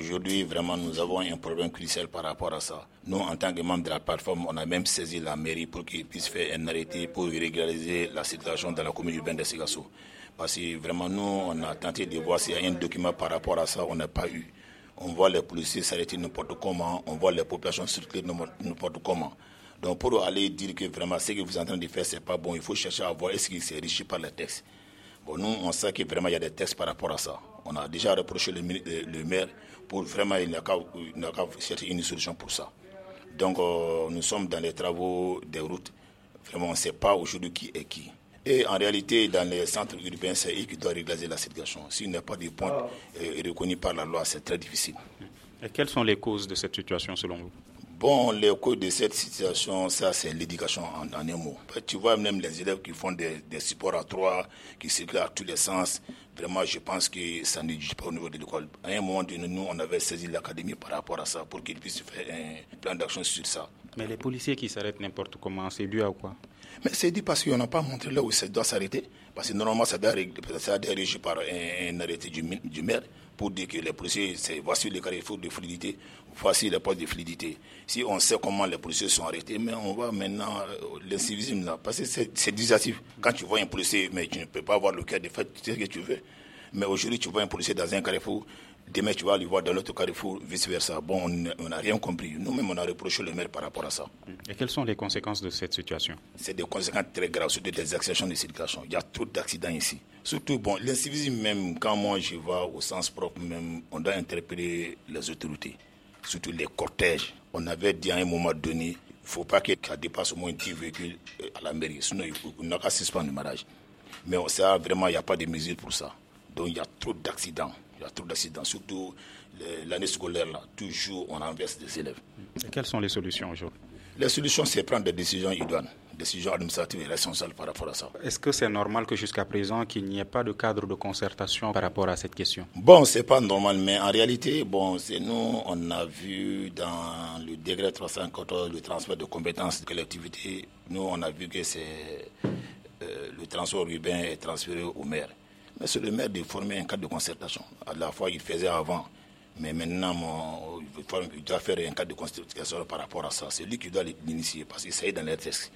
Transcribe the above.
aujourd'hui, vraiment, nous avons un problème crucial par rapport à ça. Nous, en tant que membres de la plateforme, on a même saisi la mairie pour qu'ils puissent faire un arrêté pour régulariser la situation dans la commune urbaine de Ségasso. Parce que vraiment, nous, on a tenté de voir s'il y a un document par rapport à ça, on n'a pas eu. On voit les policiers s'arrêter n'importe comment, on voit les populations circuler n'importe comment. Donc pour aller dire que vraiment ce que vous êtes en train de faire, c'est pas bon, il faut chercher à voir est-ce qu'il s'est enrichi par les textes. Bon, nous, on sait que vraiment il y a des textes par rapport à ça. On a déjà reproché le maire pour vraiment, il n'a qu'à chercher une solution pour ça. Donc nous sommes dans les travaux des routes. Vraiment, on ne sait pas aujourd'hui qui est qui. Et en réalité, dans les centres urbains, c'est eux qui doivent régulariser la situation. S'il n'y a pas de point reconnu par la loi, c'est très difficile. Et quelles sont les causes de cette situation selon vous? Bon, les causes de cette situation, ça c'est l'éducation en un mot. Tu vois même les élèves qui font des supports à 3, qui circulent à tous les sens. Vraiment, je pense que ça ne dit pas au niveau de l'école. À un moment donné, nous, on avait saisi l'académie par rapport à ça pour qu'ils puissent faire un plan d'action sur ça. Mais les policiers qui s'arrêtent n'importe comment, c'est dû à quoi? Mais c'est dit parce qu'on n'a pas montré là où ça doit s'arrêter. Parce que normalement, ça doit être régi par un arrêté du maire pour dire que les policiers, voici les carrefours de fluidité, voici les postes de fluidité. Si on sait comment les policiers sont arrêtés, mais on va maintenant l'incivisme là. Parce que c'est dissuasif. Quand tu vois un policier, mais tu ne peux pas avoir le cœur de faire ce que tu veux. Mais aujourd'hui, tu vois un policier dans un carrefour, demain tu vas le voir dans l'autre carrefour, vice-versa. Bon, on n'a rien compris. Nous-mêmes, on a reproché le maire par rapport à ça. Et quelles sont les conséquences de cette situation? C'est des conséquences très graves, surtout des accessions de circulation. Il y a trop d'accidents ici. Surtout, bon, l'incivisme même, quand moi je vais au sens propre, même, on doit interpeller les autorités. Surtout les cortèges. On avait dit à un moment donné, il ne faut pas qu'il dépasse au moins 10 véhicules à la mairie. Sinon, il n'a qu'à suspendre le mariage. Mais ça, vraiment, il n'y a pas de mesure pour ça. Donc, il y a trop d'accidents. Il y a trop d'accidents, surtout l'année scolaire, là, toujours on renverse des élèves. Et quelles sont les solutions aujourd'hui? Les solutions, c'est prendre des décisions idoines, des décisions administratives et responsables par rapport à ça. Est-ce que c'est normal que jusqu'à présent, qu'il n'y ait pas de cadre de concertation par rapport à cette question? Bon, c'est pas normal, mais en réalité, bon, c'est nous, on a vu dans le décret 314, le transfert de compétences de collectivité, nous, on a vu que c'est le transport urbain est transféré au maire. Mais c'est le maire de former un cadre de concertation. À la fois, il faisait avant. Mais maintenant, il doit faire un cadre de concertation par rapport à ça. C'est lui qui doit l'initier parce que ça est dans les textes.